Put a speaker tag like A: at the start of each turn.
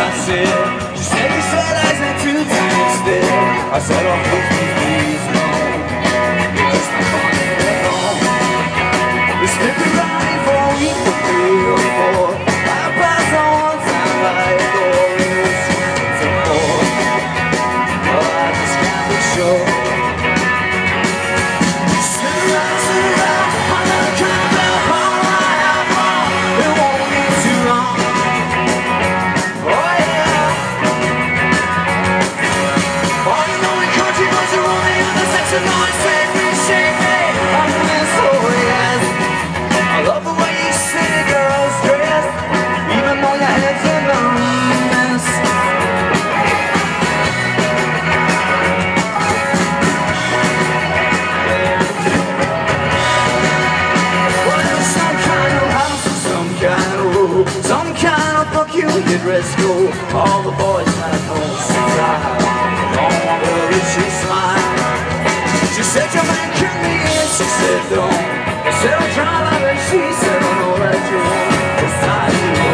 A: that's it. She said you said I said too twisted. I said, oh, please, no. It's not funny at all. It's flipping right for a week or 3 or 4. I passed on one time like glorious to 4. Well, I just can't be sure. Sit around, I'm not kind of how I am wrong. It won't be too long. Oh yeah. Oh, you know it country, but you're on the other section. No, it's take me, shake me. I'm in this, oh yes. I love the way you see girls dress, even though your head's in a mess. Well, there's some kind of house or some kind of road, some kind of peculiar dress code. All the boys I know smile. Don't worry, she smiled. She said you're making me in, she said don't. I said I'm trying to, and she said I know that you won't. It's time to